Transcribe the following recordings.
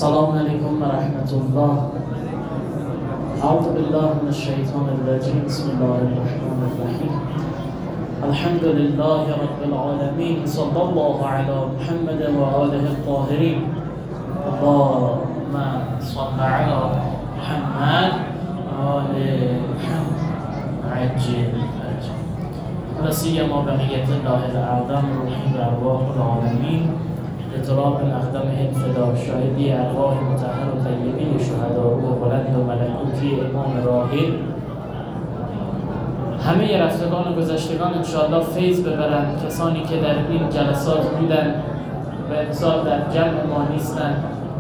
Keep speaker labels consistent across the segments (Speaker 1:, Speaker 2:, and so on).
Speaker 1: السلام عليكم ورحمة الله. أعوذ بالله من الشيطان الرجيم. بسم الله الرحمن الرحيم. الحمد لله رب العالمين. صلى الله على محمد وآله الطاهرين. اللهم صل على محمد وآل محمد عجل فرجه. ولا سيما بقية الله الأعظم روحي وأرواح العالمين اضطراب اقدامه الفدا شاهدی ارواح مطهر و طیبین شهدا و بلند و ملکوتی امام راحل همه رفتگان و گذشتگان انشاءالله فیض ببرند. کسانی که در این جلسات بودن و امسال در جمع ما نیستند،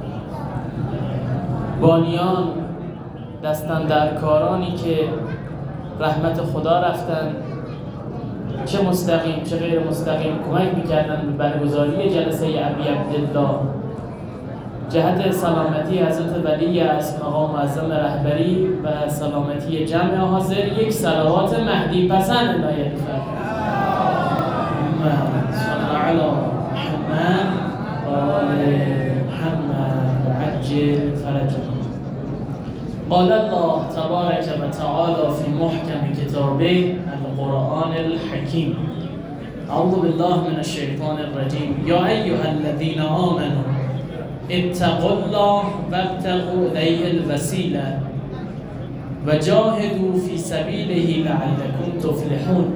Speaker 1: بانیان دستن در کارانی که رحمت خدا رفتن، چه مستقیم چه غیر مستقیم کمک میکردن به برگزاری جلسه ابی عبدالله جهت سلامتی حضرت ولی از مقام معظم رهبری و سلامتی جمع حاضر. یک صلوات مهدی پسند عنایت فرمایید. صلی علی محمد و آل محمد و عجل فرجه. قال الله تبارك وتعالى في محكم كتابه القرآن الحكيم. أعوذ بالله من الشيطان الرجيم. يا أيها الذين آمنوا اتقوا الله وابتغوا إليه الوسيلة وجاهدوا في سبيله لعلكم تفلحون.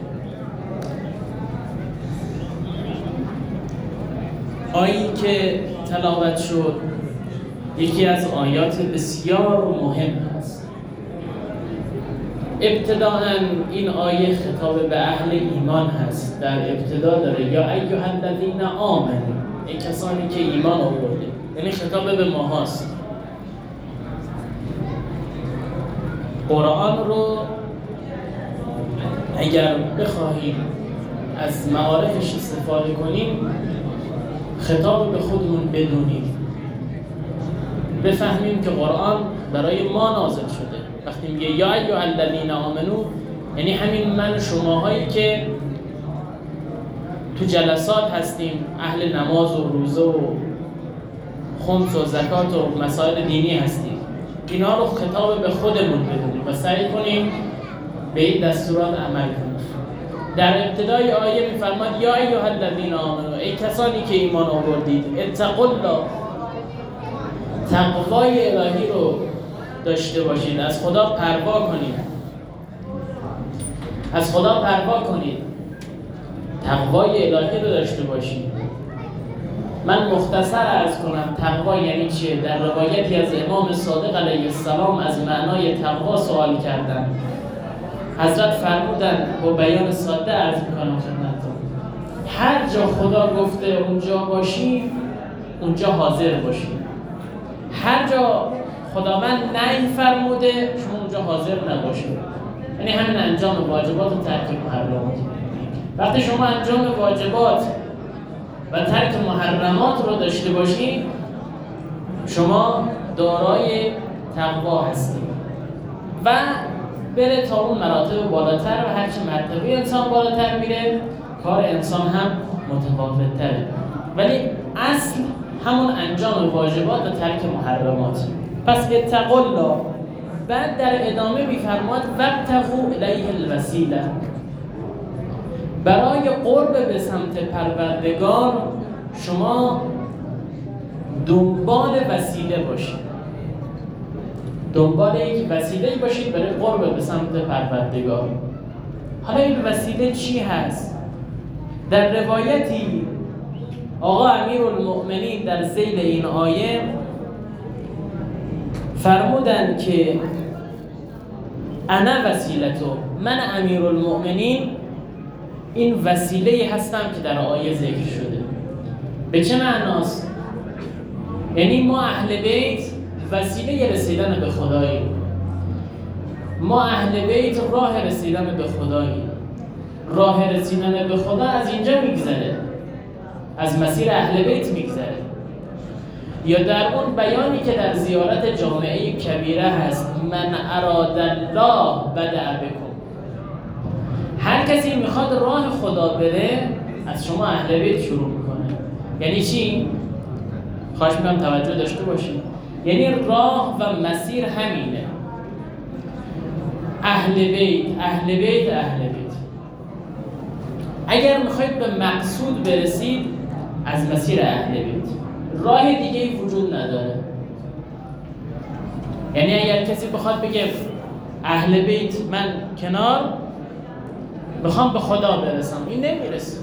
Speaker 1: آیی که تلاوت شد یکی از آیات بسیار مهم است. ابتداءً این آیه خطاب به اهل ایمان هست. در ابتدا داره یا ایها الذین آمنوا، این کسانی که ایمان آورده، یعنی خطاب به ما هست. قرآن رو اگر بخواهیم از معارفش استفاده کنیم، خطاب به خودمون بدونیم، بفهمیم که قرآن برای ما نازل شده. وقتی میگه یا ایها الذین آمنو، یعنی همین من و شماهایی که تو جلسات هستیم، اهل نماز و روزه و خمس و زکات و مسائل دینی هستیم، اینا رو خطاب به خودمون بدونیم و سعی کنیم به این دستورات عمل کنیم. در ابتدای آیه میفرماد یا ایها الذین آمنو، ای کسانی که ایمان آوردید، اتقوا الله، تقوای الهی رو داشته باشید، از خدا پروا کنید، از خدا پروا کنید، تقوای الهی رو داشته باشید. من مختصر عرض کنم تقوا یعنی چیه. در روایتی از امام صادق علیه السلام از معنای تقوا سوال کردن. حضرت فرمودن با بیان ساده عرض میکنم خدمتتون، هر جا خدا گفته اونجا باشید، اونجا حاضر باشید. هر جا خداوند نهی فرموده، شما اونجا حاضر نباشید. یعنی همین انجام واجبات و ترک محرمات. وقتی شما انجام واجبات و ترک محرمات رو داشته باشید، شما دارای تقوا هستید و بره تا اون مراتب بالاتر و هرچی مرتبه انسان بالاتر میره، کار انسان هم متفاوت تره، ولی اصل همون انجام واجبات و ترک محرمات. پس اتقوا الله. بعد در ادامه میفرماد وابتغوا الیه الوسیله، برای قرب به سمت پروردگار شما دنبال وسیله باشید، دنبال یک وسیله باشید برای قرب به سمت پروردگار. حالا این وسیله چی هست؟ در روایتی آقا امیرالمؤمنین در ذیل این آیه فرمودن که انا وسیلتو، من امیرالمؤمنین این وسیله هستم که در آیه ذکر شده. به چه معناست؟ یعنی ما اهل بیت وسیله رسیدن به خداییم، ما اهل بیت راه رسیدن به خداییم. راه رسیدن به خدا از اینجا میگذره، از مسیر اهل بیت میگذره. یا در اون بیانی که در زیارت جامعه کبیره هست، من اراد الله بدأ بکم، هر کسی میخواد راه خدا بره از شما اهل بیت شروع میکنه. یعنی چی؟ خواهش میکنم توجه داشته باشید. یعنی راه و مسیر همینه. اهل بیت، اهل بیت، اهل بیت. اگر میخواید به مقصود برسید از مسیر اهل بیت، راه دیگه ای وجود نداره. یعنی اگر کسی بخواد بگه اهل بیت من کنار بخوام به خدا برسم، این نمیرسه.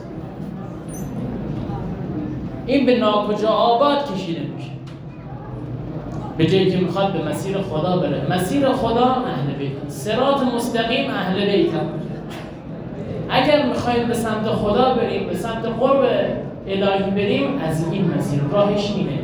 Speaker 1: این به ناکجا آباد کشیده میشه، به جایی که میخواد به مسیر خدا بره. مسیر خدا اهل بیت، صراط مستقیم اهل بیت. اگر میخوایم به سمت خدا بریم، به سمت قرب الهی بریم، از این مسیر راهش اینه.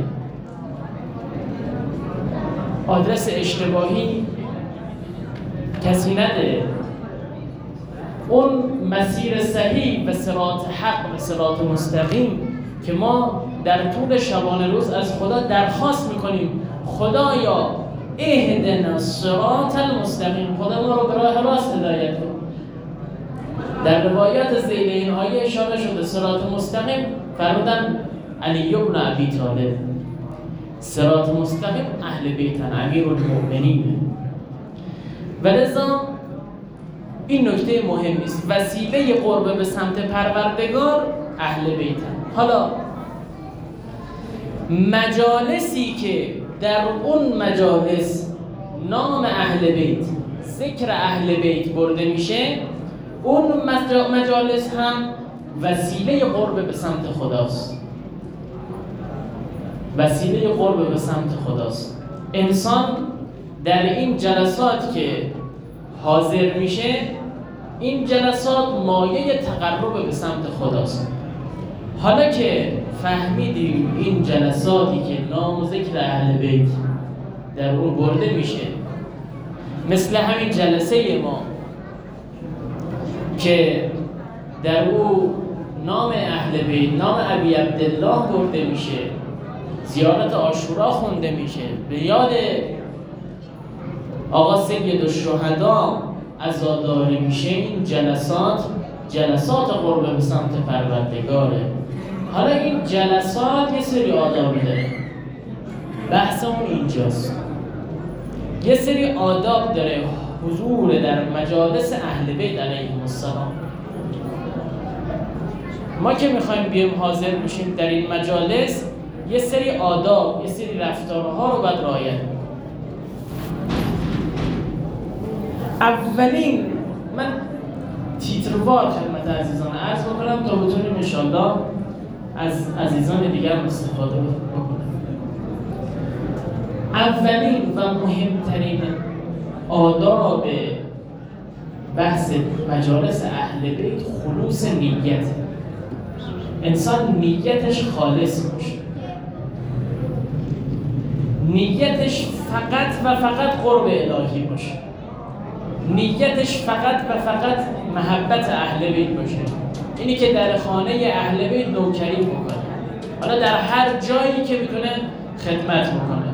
Speaker 1: آدرس اشتباهی کسی نده. اون مسیر صحیح و صراط حق و صراط مستقیم که ما در طول شبانه روز از خدا درخواست میکنیم خدایا اهدنا الصراط المستقیم، خدا ما رو به راه راست هدایت کن. در روایات ذیل این آیه اشاره شده صراط مستقیم فرمودن علی بن ابی طالب، صراط مستقیم اهل بیتن امیرالمؤمنین. ولذا این نکته مهمی است، وسیله قرب به سمت پروردگار اهل بیتن. حالا مجالسی که در اون مجالس نام اهل بیت، ذکر اهل بیت برده میشه، اون مجالس هم وسیله قرب به سمت خداست. وسیله قرب به سمت خداست. انسان در این جلسات که حاضر میشه، این جلسات مایه تقرب به سمت خداست. حالا که فهمیدیم این جلساتی که نام و ذکر اهل بیت در اون برده میشه، مثل همین جلسه ما که در او نام اهل بیت، نام ابی عبدالله برده میشه، زیارت عاشورا خونده میشه، به یاد آقا سید الشهدا عزاداری میشه، این جلسات قرب به سمت پروردگاره. حالا این جلسات یه سری آدابی داره، بحث اون اینجاست. یه سری آداب داره حضور در مجالس اهل بیت علیهم السلام. ما که میخوایم بیایم حاضر بشیم در این مجالس، یه سری آداب، یه سری رفتارها رو باید رعایت کنیم. اولین، من تیتروار خدمت عزیزان عرض بکنم تا بتونیم انشالله از عزیزان دیگر استفاده بکنم. اولین و مهمترین آداب بحث مجالس اهل بیت خلوص نیت. انسان نیتش خالص باشه، نیتش فقط و فقط قرب الهی باشه، نیتش فقط و فقط محبت اهل بیت باشه. اینی که در خانه اهل بیت نوکری بکنه، حالا در هر جایی که میتونه خدمت بکنه.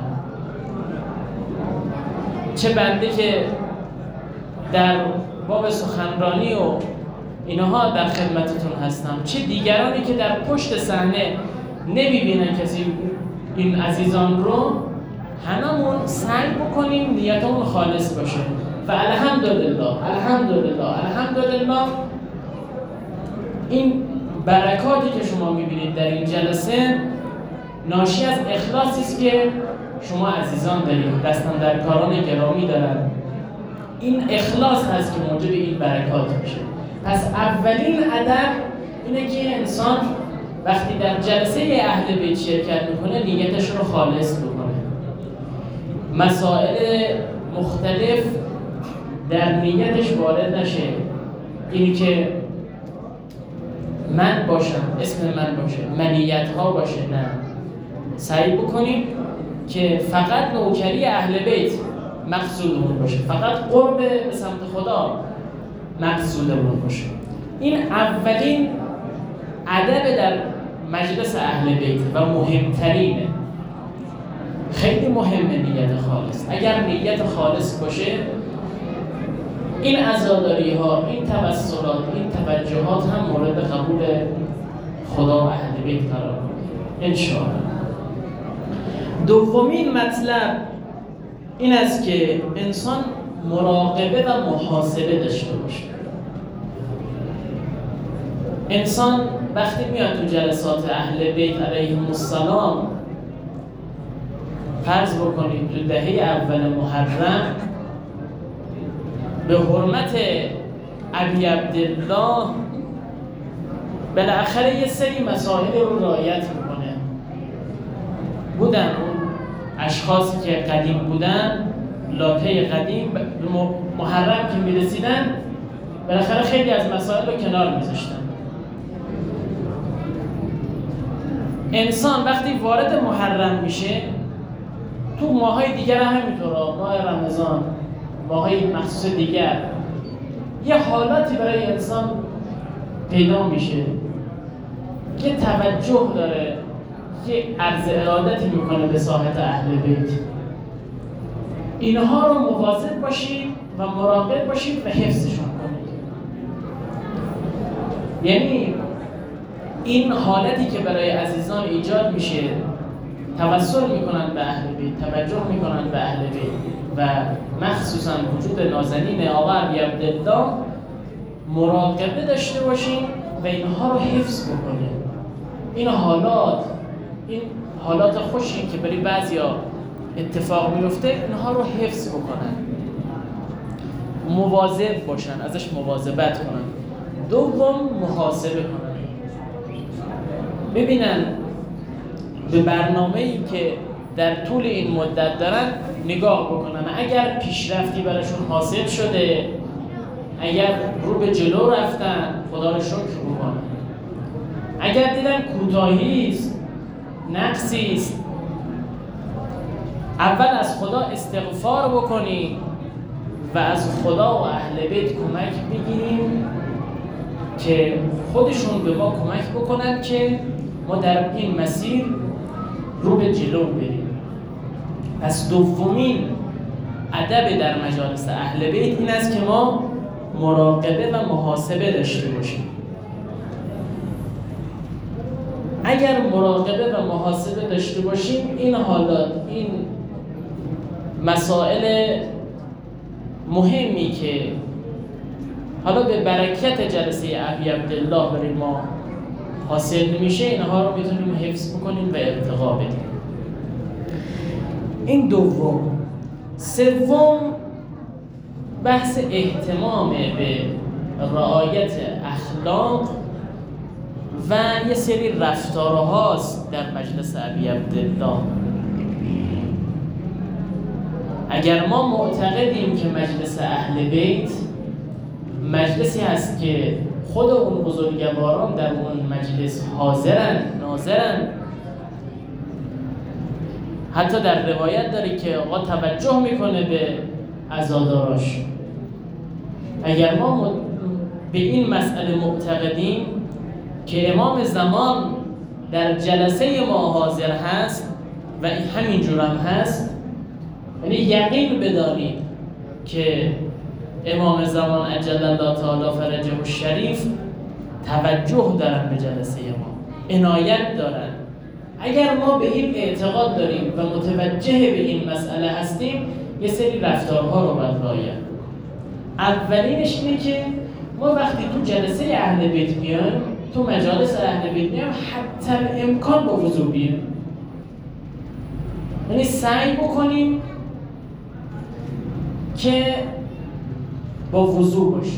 Speaker 1: چه بنده که در باب سخنرانی و اینها در خدمتتون هستم، چه دیگرانی که در پشت صحنه نمیبینن کسی این عزیزان رو، هممون سعی بکنیم نیتمون خالص باشه. و الحمدلله این برکاتی که شما میبینید در این جلسه ناشی از اخلاصی است که شما عزیزان دارید، دستاندرکاران گرامی دارن. این اخلاص هست که موجب این برکات میشه. پس اولین ادب اینه که انسان وقتی در جلسه اهل بیت شرکت میکنه نیتش رو خالص بکنه. مسائل مختلف در نیتش وارد نشه. اینی که من باشم، اسم من باشه، منیت ها باشه، نه. سعی بکنیم که فقط نوکری اهل بیت مقصودمون باشه، فقط قرب به سمت خدا مقصودمون باشه. این اولین ادب در مجلس اهل بیت و مهمترینه. خیلی مهمه نیت خالص. اگر نیت خالص باشه، این عزاداری ها، این توسلات، این توجهات هم مورد قبول خدا و اهل بیت قرار میگیره ان شاء الله. دومین مطلب این است که انسان مراقبه و محاسبه داشته باشه. انسان وقتی میاد تو جلسات اهل بیت علیهم السلام، فرض بکنید تو دهه اول محرم به حرمت ابی عبدالله بالاخره یه سری مسائل رو رعایت میکنه. بودن اون اشخاصی که قدیم بودن، لاته قدیم، محرم که میرسیدن بالاخره خیلی از مسائل رو کنار میذاشتن. انسان وقتی وارد محرم میشه، تو ماهای دیگر همینطور، ماه رمضان، ماهای مخصوص دیگر، یه حالاتی برای انسان پیدا میشه که توجه داره، که عرض ارادتی میکنه به ساحت اهل بیت. اینها رو مواظب باشید و مراقب باشید و حفظشون کنید. یعنی این حالتی که برای عزیزان ایجاد میشه، توسل میکنن به اهل بیت، توجه میکنن به اهل بیت و مخصوصا وجود نازنین آقا ابی عبدالله، مراقبه داشته باشیم و اینها رو حفظ بکنیم. این حالات خوشی که برای بعضیا اتفاق میفته، اینها رو حفظ بکنن، مواظب باشن، ازش مواظبت کنن. دوم، محاسبه کنن، ببینن به برنامه‌ای که در طول این مدت دارن نگاه بکنن. اگر پیشرفتی براشون حاصل شده، اگر رو به جلو رفتن، خدا رو شکر بکنن. اگر دیدن کوتاهی است، نقصی است، اول از خدا استغفار بکنیم و از خدا و اهل بیت کمک بگیریم که خودشون به ما کمک بکنن که ما در این مسیر رو به جلو بریم. پس دومین ادب در مجالس اهل بیت این است که ما مراقبه و محاسبه داشته باشیم. اگر مراقبه و محاسبه داشته باشیم، این حالات، این مسائل مهمی که حالا به برکت جلسه ابی عبدالله برای ما حاصل میشه، اینها رو میتونیم حفظ بکنیم و ارتقا بدیم. این دوم. سوم، بحث اهتمام به رعایت اخلاق و یه سری رفتارهاست در مجلس ابی عبدالله. اگر ما معتقدیم که مجلس اهل بیت مجلسی هست که خود اون بزرگواران در اون مجلس حاضرن، ناظرن، حتی در روایت داره که آقا توجه میکنه به عزاداراش. اگر ما به این مسئله معتقدیم که امام زمان در جلسه ما حاضر هست و همین جور هم هست، یعنی یقین بدانید که امام زمان عجل الله تعالی فرجه الشریف توجه دارن به جلسه ما، عنایت دارن. اگر ما به این اعتقاد داریم و متوجه به این مسئله هستیم، یه سری رفتارها رو باید رعایت. اولینش اینه که ما وقتی تو جلسه اهل بیت میایم، تو مجالس اهل بیت میایم، حتی امکان با وضو بیایم. یعنی سعی بکنیم که با وضو باشیم.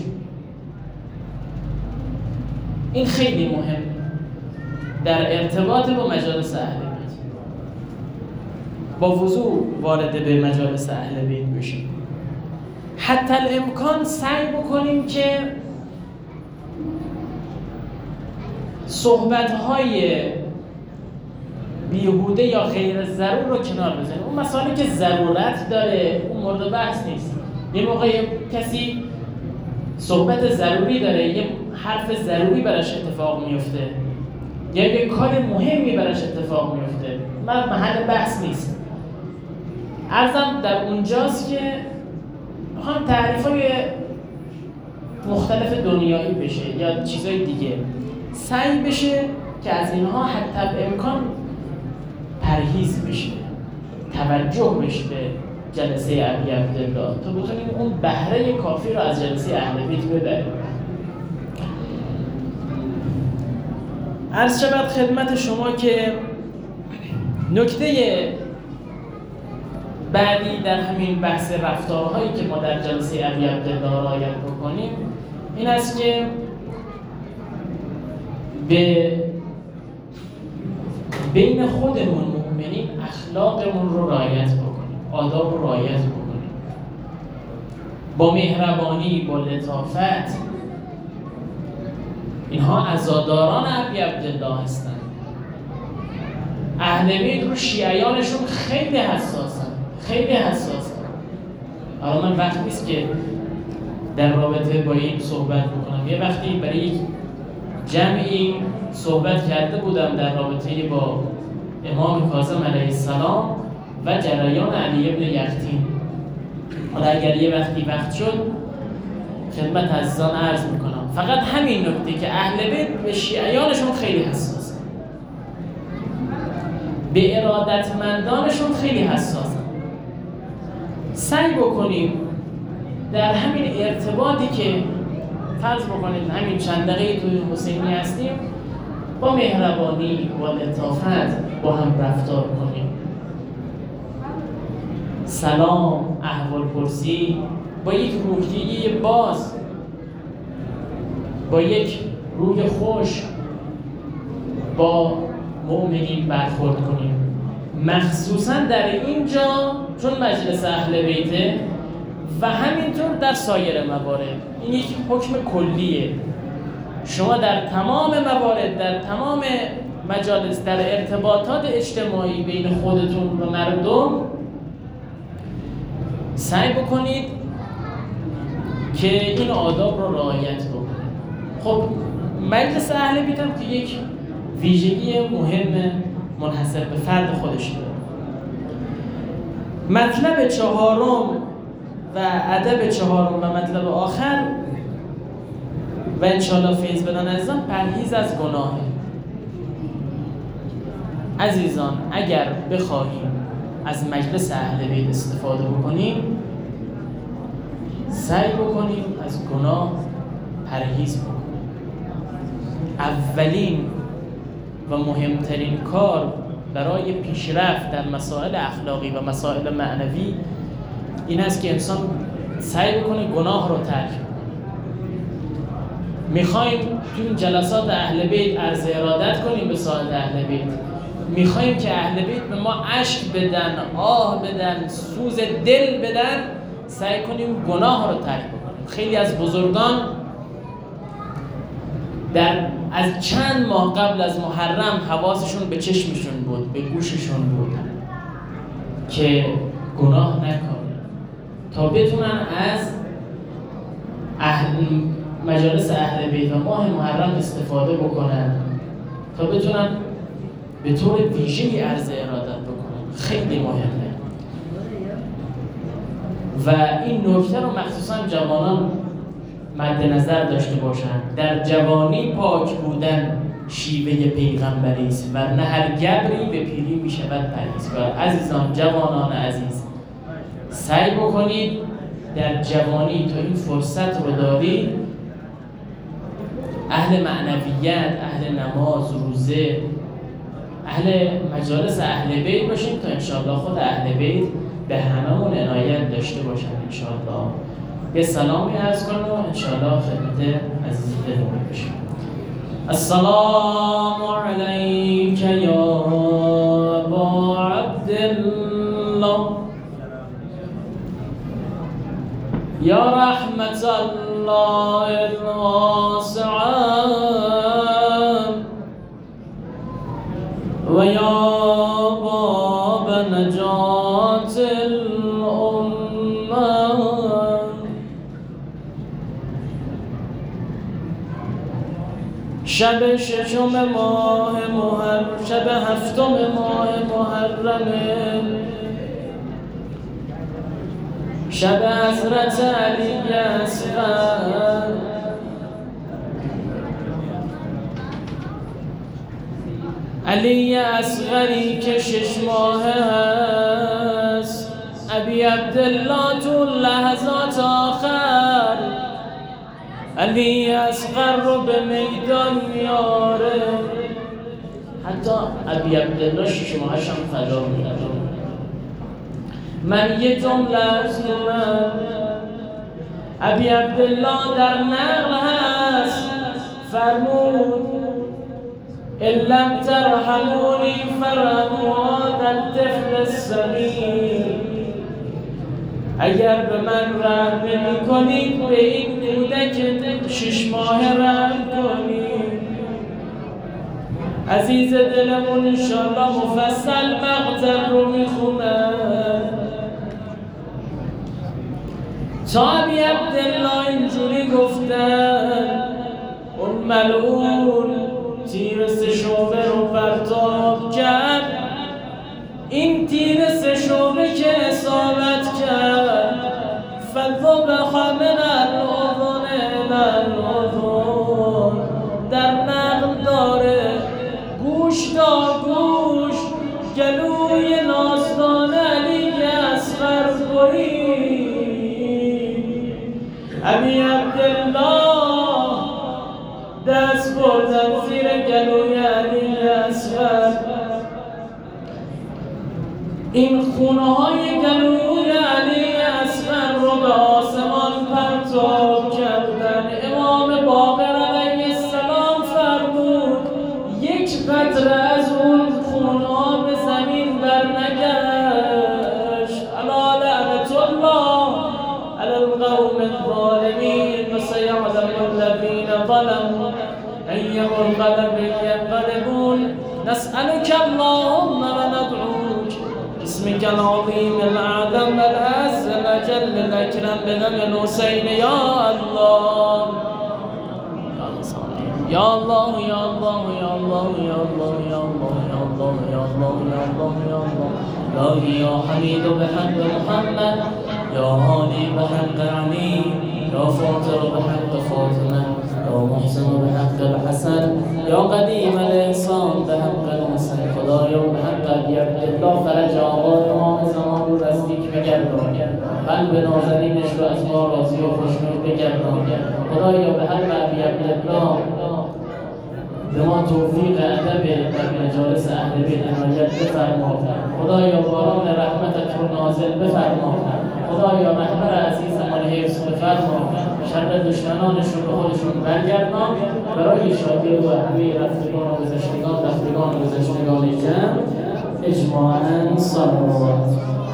Speaker 1: این خیلی مهم در ارتباط با مجالس اهل بیت. با وضو وارد به مجالس اهل بیت بشیم. حتی الامکان سعی بکنیم که صحبت‌های بیهوده یا غیر ضرور رو کنار بزنیم. اون مسائلی که ضرورت داره اون مورد بحث نیست. یه موقع کسی صحبت ضروری داره، یه حرف ضروری براش اتفاق میفته، یا یه کار مهمی براش اتفاق میفته، محل بحث نیست. عرضم در اونجاست که هم تعریف‌های مختلف دنیایی بشه یا چیزای دیگه، سعی بشه که از اینها حتی به امکان پرهیز بشه. توجه بشه به جلسه ابی عبدالله، تا بتونیم اون بهره کافی رو از جلسه اهل بیت ببریم. عرض شود خدمت شما که نکته بعدی در همین بحث رفتارهایی که ما در جلسه ابی عبدالله رعایت بکنیم این است که به بین خودمون مؤمنین اخلاقمون رو رعایت بکنیم، آداب رو رعایت بکنیم، با مهربانی، با لطافت. اینها عزاداران ابی عبدالله هستند. اهل بیت رو شیعیانشون خیلی حساسن، خیلی حساسن. حالا من وقت نیست که در رابطه با این صحبت بکنم. یه وقتی برای یک جمعی صحبت کرده بودم در رابطه با امام کاظم علیه السلام و جریان علی ابن یقطین. حالا اگر یه وقتی وقت شد خدمت عزیزان عرض میکنم. فقط همین نکته که اهل بیت به شیعیانشون خیلی حساسن، به ارادتمندانشون خیلی حساسن. سعی بکنیم در همین ارتباطی که فرض بکنید همین چند دقیقه توی حسینی هستیم با مهربانی و لطافت با هم رفتار کنیم. سلام، احوال پرسی، با یک روحیه باز، با یک روح خوش با مؤمنین برخورد کنیم. مخصوصا در اینجا چون مجلس اهل بیته و همینطور در سایر موارد. این یک حکم کلیه. شما در تمام موارد، در تمام مجالس، در ارتباطات اجتماعی بین خودتون و مردم سعی بکنید که این آداب رو رعایت بکنید. خب مجلس اهل بیت هم که یک ویژگی مهم منحصر به فرد خودش داره. مطلب چهارم و ادب چهارم و مطلب آخر و انشاءالله فیض بدن عزیزان پرهیز از گناهه. عزیزان اگر بخواهیم از مجلس اهل بیت استفاده بکنیم سعی بکنیم از گناه پرهیز بکنیم. اولین و مهمترین کار برای پیشرفت در مسائل اخلاقی و مسائل معنوی این است که انسان سعی بکنه گناه رو ترک کنه. میخوایم تو این جلسات اهل بیت عرض ارادت کنیم به ساعت اهل بیت، میخوایم که اهل بیت به ما اشک بدن، آه بدن، سوز دل بدن، سعی کنیم گناه رو ترک بکنیم. خیلی از بزرگان از چند ماه قبل از محرم حواسشون به چشمشون بود، به گوششون بود که گناه نکنن تا بتونن از مجالس اهل بیت و ماه محرم استفاده بکنن، تا بتونن به طور ویژه‌ای عرض ارادت بکنن. خیلی مهمه و این نکته رو مخصوصا جوانان مد نظر داشته باشند. در جوانی پاک بودن شیوه پیغمبری است، ورنه هر گبری به پیری می شود پرهیزگار. عزیزان، جوانان عزیز، سعی بکنید در جوانی تا این فرصت رو دارید اهل معنویت، اهل نماز، روزه، اهل مجالس اهل بیت باشید تا انشاءالله خود اهل بیت به هممون عنایت داشته باشن انشاءالله. یه سلامی عرض کنم و انشاءالله خدمت عزیز دلمون بشیم. السلام علیک یا ابا عبدالله یا رحمت الله الواسعه و یا باب نجات الامه. شب ششم ماه محرم، شب هفتم ماه محرم، شب حضرت علی اصغر، علی اصغری که 6 ماهه عبدالله تو لحظات آخر علی اصغر رو به میدان میاره. حتی ابی عبدالله 6 ماهش هم فدا میاد. من یه جمله عرض کنم، ابی عبدالله در نقل هست فرمود ان لم ترحمونی فرحموا هذا الطفل الصغیر، اگر به من رحم نمی کنید به این کودک 6 ماهه رحم کنید. عزیز دلمون انشاءالله مفصل مقتل رو میخونن. تا ابی عبدالله اینجوری گفتن، اون ملعون تیر 3 شعبه رو پرتاب کرد. این تیر 3 شعبه که اصابت کرد فذبح من الاذن الی الاذن، در نقل داره گوش تا گوش گلوی نازدان علی اصغر برید. ابی عبدالله دست بردن زیر گلوی علی اصغر. این خونه های گلوی علی اصغر رو به آسمان پرتاب کردن. امام باقر علیه السلام فرمود یک قطره از اون خونه ها به زمین برنگشت. الا لعنت الله علی القوم الظالمین و سیعلم الذین ظلموا ای منقلب ینقلبون. نسألك اللهم و ندعوك باسمك العظيم الأعظم الأعز الأجل الأكرم بدم الحسين يا الله يا الله يا الله يا الله يا الله يا الله يا الله يا الله يا الله يا الله إلهي يا حميد بحق محمد يا هادي بحق علي يا فاطر بحق فاطمة يا محسن بحق الحسن يا قديم الإحسان بحق الحسن. خدایا بحق ابی عبدالله فرج آقای امام زمان رو نزدیک بگردان، قلب نازنینش رو از ما راضی و خوشنود بگردان. خدایا بحق ابی عبدالله به ما توفیق ادب در مجالس اهل بیت عنایت بفرما. خدایا باران رحمتت رو نازل بفرما. خدایا محور عزیزمان حفظ بفرما. شر دشمنانش رو به خودشون برگردان. برای شادی و همه رفتگان و گذشتگان جمع اجماعاً صلوات.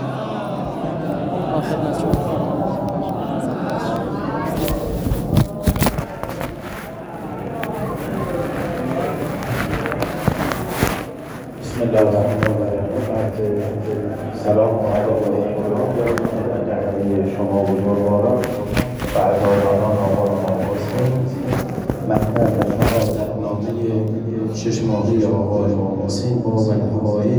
Speaker 2: بسم الله الرحمن الرحیم. سلام و ادب و شما بزرگواران و عزیزان آقای حسین. مقطع نامه 6 ماهه آقای حسین با